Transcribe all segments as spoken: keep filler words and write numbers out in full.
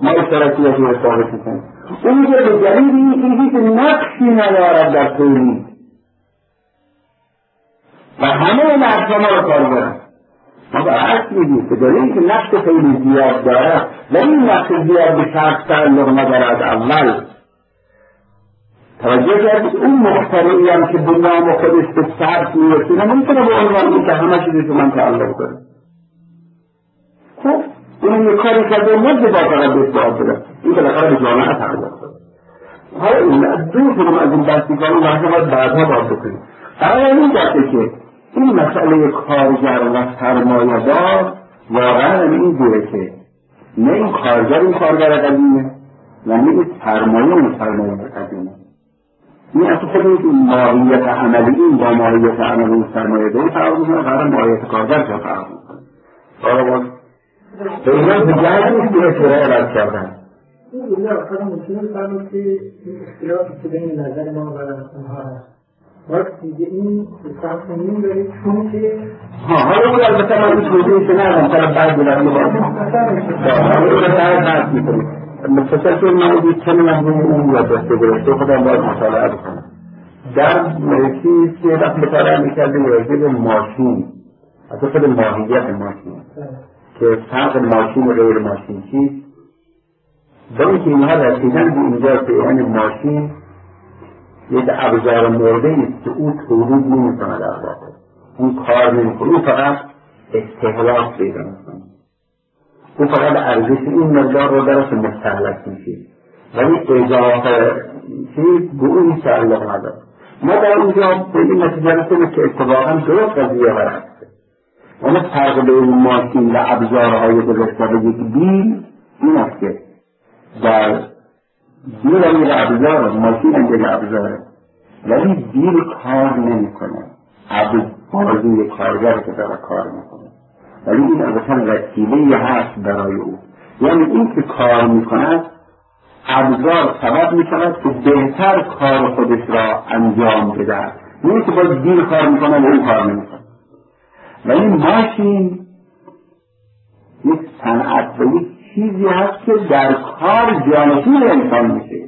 ما اشتراکی رو ثابت میکنیم. اون میگه به دلیل این که نقشی ندارد در تولید و همه این نقشا ما رو کار دارن. ما برعکس میگیم که دلیل که نقش خیلی زیاد دارد و این نقش زیاد به شخص تعلق ندارد. اول توجه کردید اون مخترعی هم که به نام خودش به صرف میرسونه نمیتونه به عنوان که همه چیزی که من تعلق داره. خب اون یک کاری کرده مجد با فقط به اطلاعات بده این بالاخره به جامعه تعلق داره. حالا این دور کنم از این بحثی کار اون وقت باید بعدها باید بکنیم. برای این جاده که این مسئله کارگر و سرمایه دار واقعا این دوره که نه این کارگر این کارگر قدیمه و نه این سرمایه این سرمایه قدیمه. این اصلا خود این ماهیت عملی این با ماهیت عملی سرمایه داری فرق میکنه قرار ماهیت کارگر که فرق میکنه. حالا باید به اینا بجرد نیست که اطلاع رد کردن. این بوده آخرا ممکنه فرمود که این اختلافی که بین نظر ما و اونها هست وقت دیگه این بسرد کنیم دارید چون که ها حالا بود البته من این توضیحی که ندارم طرف بعد بودم میکنم مختصر که من دید چه نمیم اون یاد دسته گرفته خودم باید مطالعه بکنم. در چیز که وقت مطالعه میکرده راجع به ماشین از خود ماهیت ماشین که فرق ماشین و غیر ماشین چیست با اینکه اینها رسیدن به اینجا که یعنی ماشین یک ابزار مرده است که او تولید نمی‌کنه در واقع اون کار نمی‌کنه اون فقط استهلاک پیدا می‌کنه اون فقط ارزش این مقدار رو درش مستهلک میشه ولی اضافه چیز به اون تعلق نداره. ما در اینجا به این نتیجه رسیدیم که اتفاقا درست قضیه برعکسه. اون فرق بین ماشین و ابزارهای گذشته به یک بیل این است که در بیل هم یک ابزار ماشین هم یک ابزاره ولی بیل کار نمیکنه بازوی کارگر که داره کار میکنه ولی این اصلا وسیله هست برای او یعنی این که کار میکند ابزار سبب میکند که بهتر کار خودش را انجام بده نه که باید بیل کار میکنه و اون کار نمیکنه. ولی ماشین یک صنعت و یک چیزی هست که در کار جانشین انسان میشه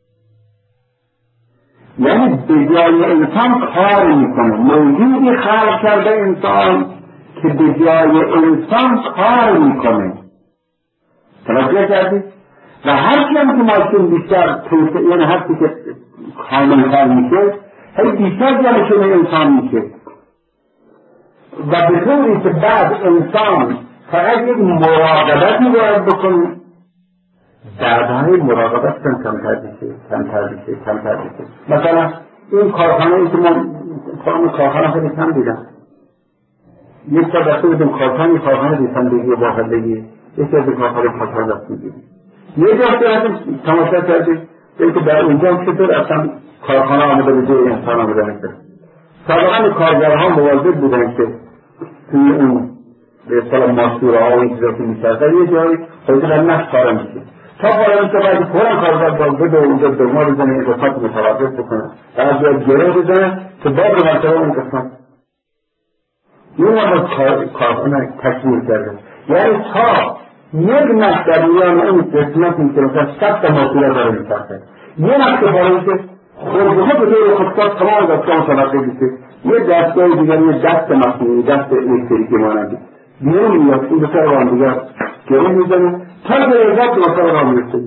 یعنی به جای انسان کار میکنه موجودی خلق کرده انسان که به جای انسان کار میکنه. توجه کردید؟ و هر چند که ماشین بیشتر توسعه یعنی هرچی که کاملتر میشه هی بیشتر جانشین انسان میشه و به طوری که بعد انسان فقط یک مراقبتی باید بکنه دردهای مراقبت کم کمتر بشه کمتر بشه کمتر بشه. مثلا این کارخانه ای که من فرام کارخانه خیلی کم دیدم یک تا دسته بودیم کارخانه کارخانه دیسندگی و باقلدگی یکی از کارخانه کارخانه دست میگیریم یه جا که تماشا کردیم که در اونجا چطور اصلا کارخانه آمده به جای انسان آمده نکرد. سابقا کارگرها مواظب بودن که توی اون به اصطلاح ماسوره ها و این چیزا که می‌کردن یه جایی خودش در نفس کارا میشه تا پایان میشه باید پران کارگر باز بده و اونجا دگما بزنه این قسمت متوقف بکنه و از باید گره بزنه که باید رو مرتبه اون قسمت این هم کارخانه تکمیل کرده یعنی تا یک نفس در میان اون قسمت این که مثلا صد تا ماسوره داره می‌کرده یه نفس پاره میشه خودگاه به طور خودکار تمام دستگاه متوقف میشه یه دستگاه دیگر یه دست مصنوعی دست الکتریکی مانندی بیرون میاد این بسیار با هم دیگر گره میزنه تا گره ذات بسیار با هم میرسه.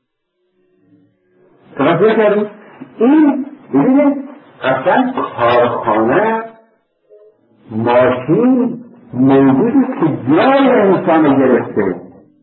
توجه کردید؟ این ببینید اصلا کارخانه ماشین موجودی که جای انسان گرفته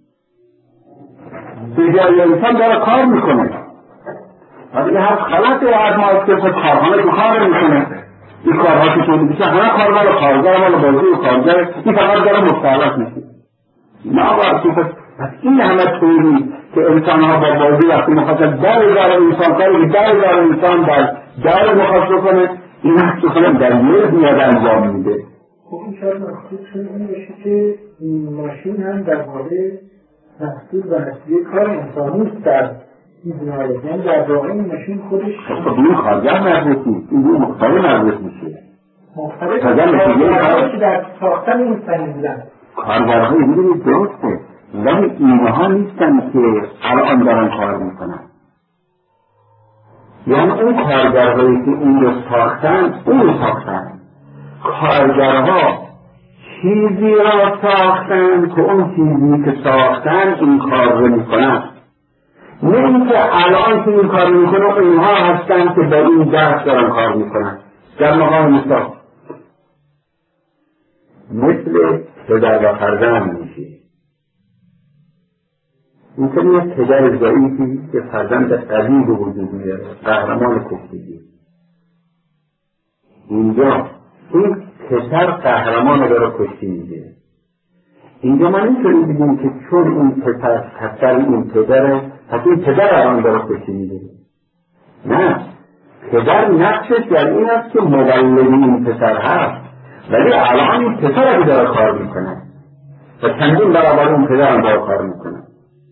به جای انسان داره کار میکنه ولی هر خلط و هر ماسکت کارخانه که کار میکنه این کارها که تولید میشه همه کار مال کارگر مال بازی و کارگر این فقط داره مستهلک میشه نه آقا پس این همه تولید که انسان ها با بازی وقتی مخواستن در هزار انسان کاری که در هزار انسان در در مخواست بکنه این هست که خودم در یک میاد انجام میده. خب این شاید مخصوص شده این باشه که ماشین هم در واقع محصول و نتیجه کار انسانی است در یعنی در واقع این ماشین خودش خب این کارگر مربوط نیست این اون مختلف مربوط میشه مختلف کارگرهایی که در ساختن این سنی بودن کارگرهایی میدونید درسته ولی اینها نیستن که الان دارن کار میکنن. یعنی اون کارگرهایی که این رو ساختن اون رو ساختن. کارگرها چیزی را ساختن که اون چیزی که ساختن این کار رو میکنن. نه اینکه الان که این کار میکنن اونها هستن که با این دست دارن کار میکنن. در مقام مثال مثل پدر و فرزند میشه. اینطور یک پدر ضعیفی که فرزند قوی به وجود میاره، قهرمان کشتگی. اینجا این پسر قهرمان داره کشتی میگه. اینجا ما نمیتونیم بگیم که چون این پسر پسر این پدره پس این پدر الان داره کشتی میگه. نه، پدر نقشش در این است که مولد این پسر هست، ولی الان این پسر داره کار میکنه و چندین برابر اون پدر هم داره کار میکنه.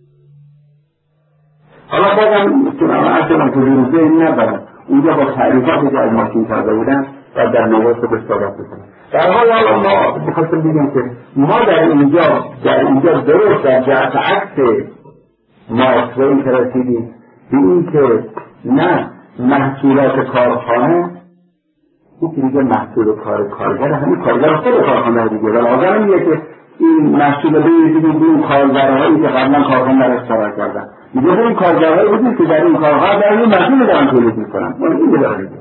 حالا بازم چون اصلا توضیح این ندارم، اونجا با تعریفاتی که از ماشین کرده بودن و در نوع خودش صحبت بکنم. در حال حالا ما بخواستم بگیم که ما در اینجا در اینجا درست در جهت عکس ماست و این که رسیدیم به این که نه محصولات کارخانه این که دیگه محصول کار کارگر همین کارگر خود کارخانه دیگه و لازم میگه که این محصول دیگه این کارگرهایی که قبلا کارخانه در استفاده کردن میگه این کارگرهایی بودید که در این کارخانه در این محصول دارن تولید میکنن. من این بداره میگه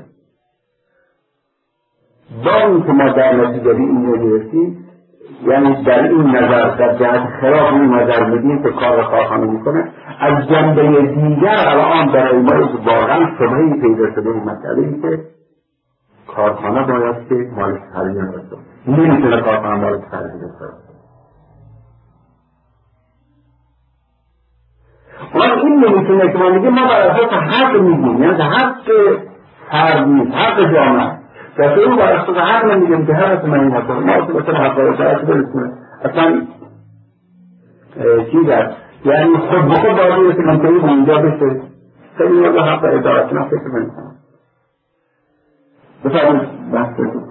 با این که ما در نتیجه این رو گرفتیم، یعنی در این نظر در جهت خلاف این نظر میدیم که کار کارخانه میکنه، از جنبه دیگر الان برای ما واقعا شبهه‌ای پیدا شده این مسئله ای که کارخانه باید که مالک خریدی نرسه، نمیتونه کارخانه مالک خریدی نرسه. ولی این نمیتونه که ما میگیم ما بر اساس حق میگیم، یعنی حق فرد نیست، حق جامعه. در این بر اساس حق نمیگیم که هر من این حق ما مثلا حق شرعی برسونه اصلا چیز است، یعنی خود به خود باید که منطقی اونجا بشه. خیلی نوع حق ادارت نه فکر میکنم. بفرمایید بحث کنید.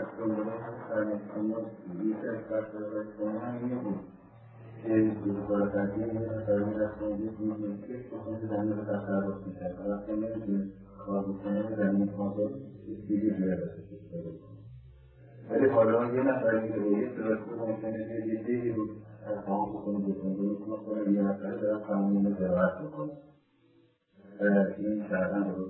ولی حالا یه نفری که روی درسته ممکنه یه دیگه رو از تمام بکنه بکنه بکنه یه نفری دارم قانون زراعت بکنه این کردن رو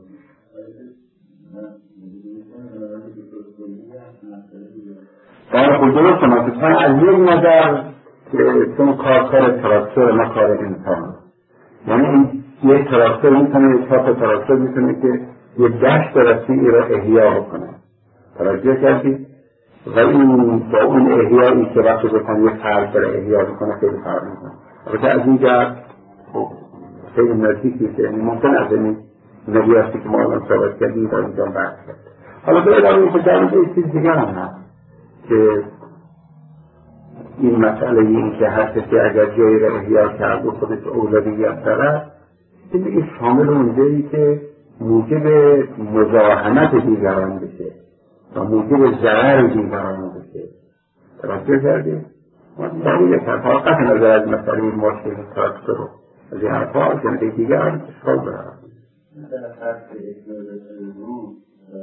در خود درست کنم از یک نظر که چون کار کار تراکتور ما کار انسان، یعنی این یک تراکتور میتونه یک چاپ تراکتور میتونه که یک دشت رسیعی را احیا بکنه. توجه کردید؟ و این با اون احیایی که وقتی بکنه یک فرد را احیا بکنه خیلی فرق میکنه. البته از این جهت خیلی نزدیکی که ممکن از این نبیاتی که ما الان صحبت کردیم در اینجا بحث کرد. حالا به ادامه این فکرم که یک چیز دیگر هم هست که این مسئله این که هر کسی اگر جایی را احیا کرد و خودش اولویت دارد این دیگه شامل اون جایی که موجب مزاحمت دیگران بشه و موجب ضرر دیگران بشه. توجه کردیم؟ ما در این یک حرفا قطع نظر از مسئله مشکل تراکتور رو از این حرفا جنبه دیگر هم اشکال دارد. مثلا فرض که اکنولوژی روز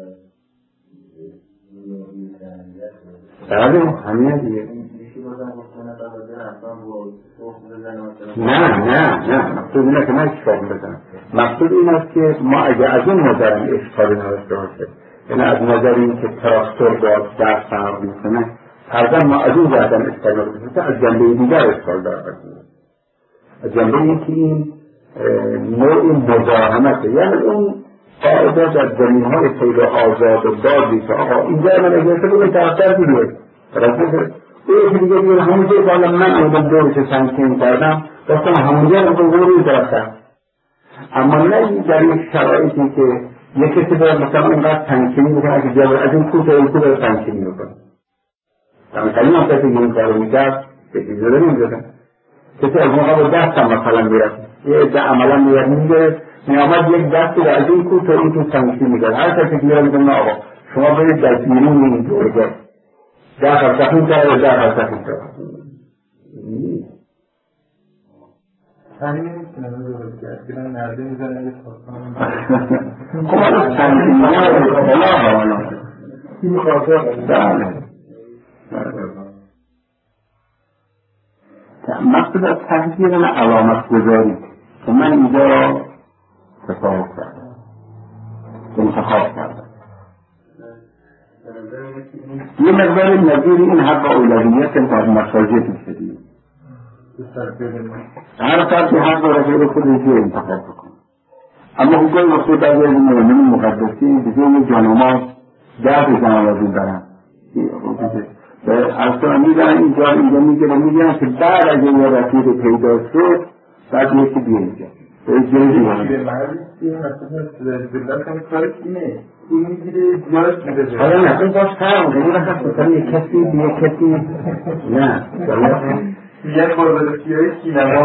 بله همین دیگه. نه نه نه مقصود اینه که من اشکال بزنم. مقصود این است که ما اگه از این نظر اشکالی نداشته باشه، یعنی از نظر این که تراکتور با دست فرق میکنه فرضاً ما از این جهت اشکال نداشته باشه، از جنبه دیگر اشکال دارد. از جنبه این که این نوع مزاحمته، یعنی اون قاعده در زمین‌های خیلی آزاد و دادی که آقا اینجا من اجازه بگم طرفدار دیگه راست یه دیگه دیگه همونجا که حالا من اون دورش سانکشن کردم داشتم همونجا رو قبول کردم. اما نه در این شرایطی که یک کسی باید مثلا اینقدر سانکشن میکنه که جابر از این کوته این کوته سانکشن میکنه. مثلا هم کسی این کارو میکرد به چیزی رو نمیدادن. کسی از موقع با دستم مثلا میرد یه عده عملا میرد میگه میامد یک دستی رو از این کوته این تو سانکشن میکرد. هر کسی که میرد میگه نه آقا شما برید در بیرون این جورگه در فرسخین کرد و در فرسخین کرد همین نمیتونه درست کرد که من نرده میزنم یه ساختمان خب حالا تنظیمی ها این خاطر بله مقصود از تحضیر علامت گذاری که من اینجا تصاحب کردم انتخاب کردم یه مقدار نظیر این حق اولویت در مساجد میشدیم هر فردی حق داره غیر خودش انتخاب بکنه اما حقوق وقتی در از مؤمنین مقدسی دیگه یه جانماز ده جانمازی دارن از تو میدن اینجا اینجا میگیره میگن که بعد از این رفیق پیدا شد بعد یکی بیا اینجا به جایی به محلی که مثلا دلت هم کارش اینه این میگیره جاش میده حالا نه این باش فرم کنی وقت مثلا یک کسی به یک کسی نه یک بازرسی های سینما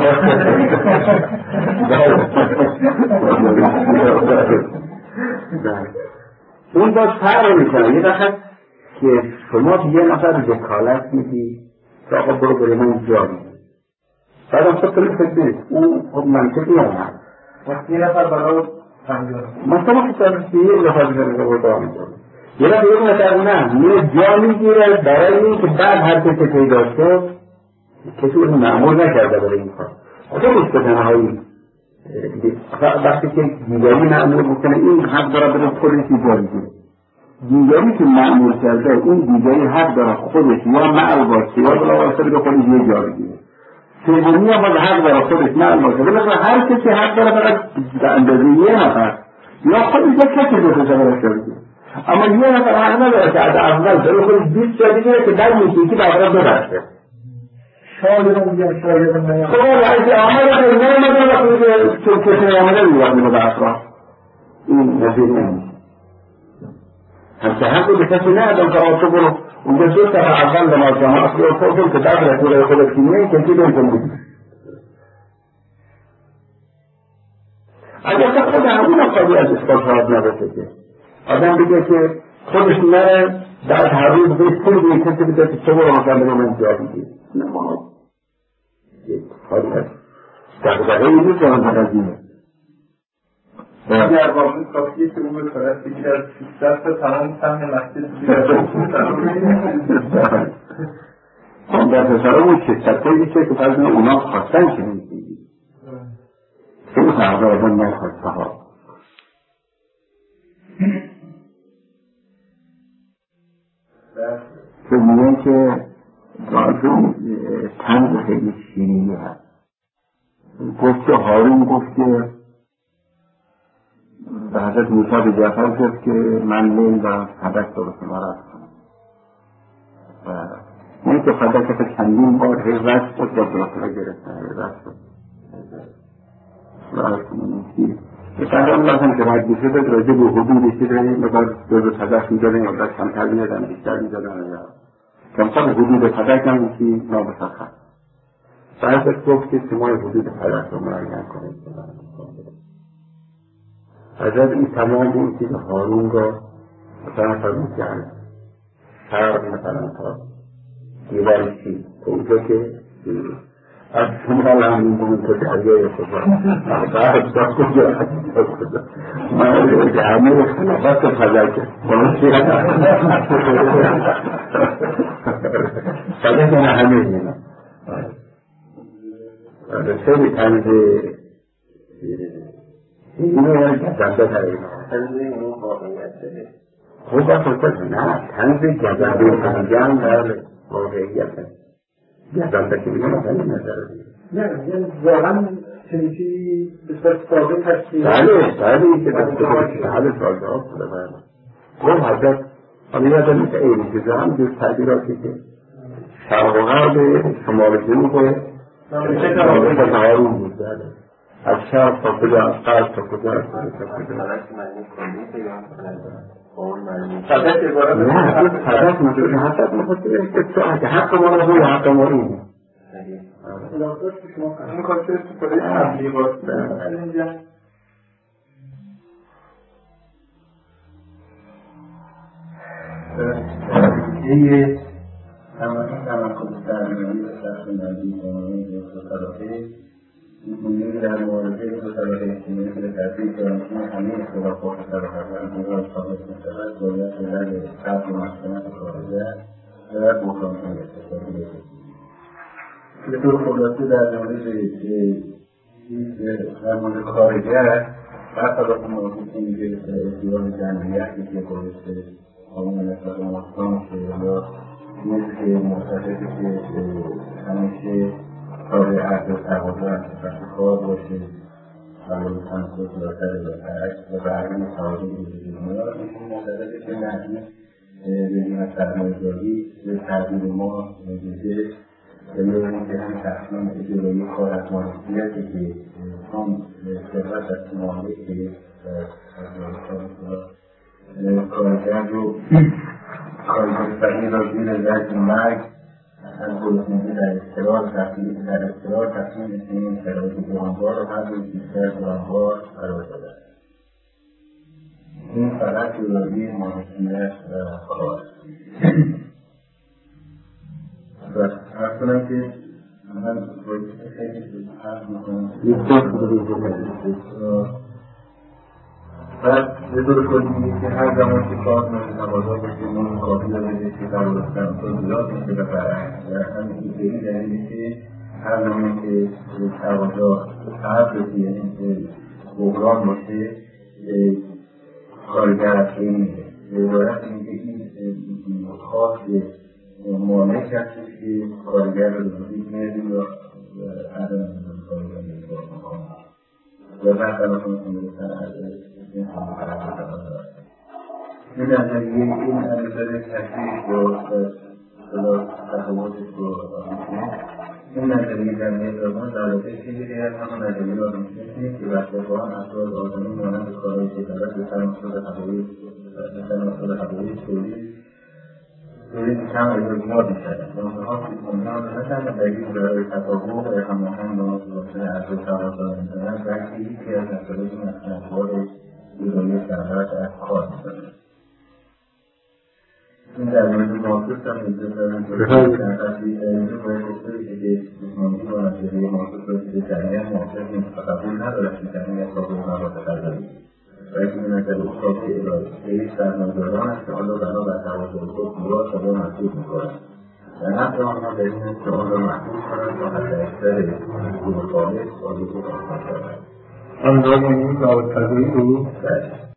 اون باش فرم میکنه یه وقت که شما یه نفر وکالت میدی که آقا برو برای من جا میدی بعد هم خود کنید فکر نیست اون خب منطقی هم هست وقتی یه نفر برای پنجاه مثلا خصوصی یه نفر بزنید رو جا میدی یه نفر یه نفر نه یه جا میگیره برای این که بعد هر کسی پیدا شد کسی اون معمول نکرده برای این کار خودش به تنهایی وقتی که دیگری معمول بکنه این حق داره برای خودش جا میگیره دیگری که معمول کرده اون دیگری حق داره خودش یا معل باشه یا بلاواسطه به خودش یه جا بگیره سومی هم حق داره خودش معل باشه بلکه هر کسی حق داره برای به اندازه یه نفر یا خودش یک کسی دوست جا بگیره اما یه نفر حق نداره که از اول برای خودش بیست جا بگیره که در میشه که برای دو دسته شاید هم میگم شاید هم میگم خب اگه آمده نه مدن وقتی که کسی آمده میگم میگم به اطراف این نظیر نمیشه همچه حقی به کسی ندارم که آتو برو اونجا دو سر اول نماز جماعت رو خودم که در رسول خود کینه کسی بینتون بودی اگر که خود همون خواهی از اثبات حاد نباشه که آدم بگه که خودش نره در هر روز بگه پول به کسی بده که تو برو مثلا به من جا بگی نه ما یک خواهی از دقیقه این نیست که من قضیه اگر واقعی کافیه که اون به طرف بگیر از شیستت تا تمام سهم مسجد بگیر خب در بساره اون شیستت هایی که که فرض اونا خواستن که نیستی که اون فرض آدم نخواسته ها که میگن که بازون تنز خیلی شیرینی هست گفت هارون گفت که به حضرت موسی به جعفر گفت که من لیل و فدک رو به شما رفت کنم و این که فدک که چندین بار هی رفت شد با جعفر گرفتن هی رفت شد رفت کنم که فرام لازم که باید بشه به راجع به حدودی شده مقدار جز فدک میدادن یا دست کمتر میدادن بیشتر میدادن یا کمتر حدود فدک هم که نابسخن فرضت گفت که شما حدود فدک رو معین کنید حضرت این تمام این چیز هارون را مثلا فرمود که فرق مثلا تا دیواری چی که اونجا که از شمال همین بومون که دریای خدا فرق دا کجا من که همه خلافت رو فضاکه فضاکه نه همه اینه خیلی تنزه اینو یعنی جذبه ترین تنزه اون واقعیت داره خوب باید کنه نه تنزه جذبه کنگم در واقعیت جذبه که میگم مثلا نظر نه یعنی واقعا چنیچی بسیار ساده تشکیل بله بله که دسته کنه که حال ساده ها بوده بله خوب حضرت حالا یاد مثل ایلی که هم جز تعبیراتی که شرق و غرب شمال جنوب هارون بود بله از شرق تا کجا از غرب تا کجا از کجا تا کجا نه این صدق مجرد حسد مخصوصه که تو اگه حق ما رو بوی حق ما اینه این کارچه استفاده عملی باسته از اینجا یه همه این تمکن درمانی به شخص نزدیک کنونی به خطراته این در مورد این دو طبقه اجتماعی که تحصیل کردن که همه اختلافات طبقات انتظار ثابت می‌شود باید علل قبل مسکنت خارجه و بحران‌های اقتصادی بسید. به طور خلاصه در مورد در مورد خارجه هر طبقه موجود کنید که احتیاج جمعیتی که باعث قانون نسبت مستان شه یا نیست که معتقدی که همیشه کار عرض و تقاضا انتفاق کار باشه حالا تنسل زیادتر بهترک و برقی تقاضا بودید میاد این معتقده که نحنی بدون سرمایه‌داری به تعبیر ما دیده یا اینکه هم تصمیم اجرایی کار از مالکیتی که هم ثروت از مالک از کارگر رو کارگر صحیح را زیر زجر مرگ از گرسنگی در اضطرار تصمیم در اضطرار تصمیم این شرایط گرانبار رو هر روز بیشتر گرانبار قرار داده. این فقط جدایی مالکیت و کار. و عرض کنم که من باید خیلی حرف میکنم یک دو خود رو بکنم بعد به طور کلی میگه که هر زمان که کار مورد تقاضا باشه نوع کافی داره که تقاضا تو زیاد میشه و برعکس و همین ایدهی دلیلی که هر زمان که تقاضا طرف رسی یعنی بحران باشه کارگر از این میده به عبارت اینکه این خاص مالک هستش که کارگر رو بزرگی میده یا عدم انجام کارگر میده و بعد الان کنم بودن از این نظریه این نظریه تشریح با تفاوتش با این نظریه جمعیت آدم در واقع چیزی که از همون نظریه آدمشنیس نیست که وقتفان افراد آدمی مانند کارهای شکلت به تناسل هوایی تولید تولید کم و زیاد می‌شود و آنها آنها نشدن دلیل برای تطابق و هماهنگ با متواصل ارز و تقاضا می‌کنند بلکه یکی از مسائل مسئله ایرانی صنعت از کار می‌کنند. این در مورد محافظ هم اجازه دارم که تحصیل اینجا باید گفته بشه که جسمانی با نظریه محافظ باید که جمعیت محافظ نیست و قبول ندارد که جمعیت قابل مواد غذایی باید به نظر اصلاف اداره سرمایه‌داران است که حالا بنا بر تقاضای خود زیاد شده محدود می‌کنند و نفع آنها در این است که آن را محدود کنند تا حداکثر محصول خالص آلوده آنها شود. آن را یعنی مواد غذایی رو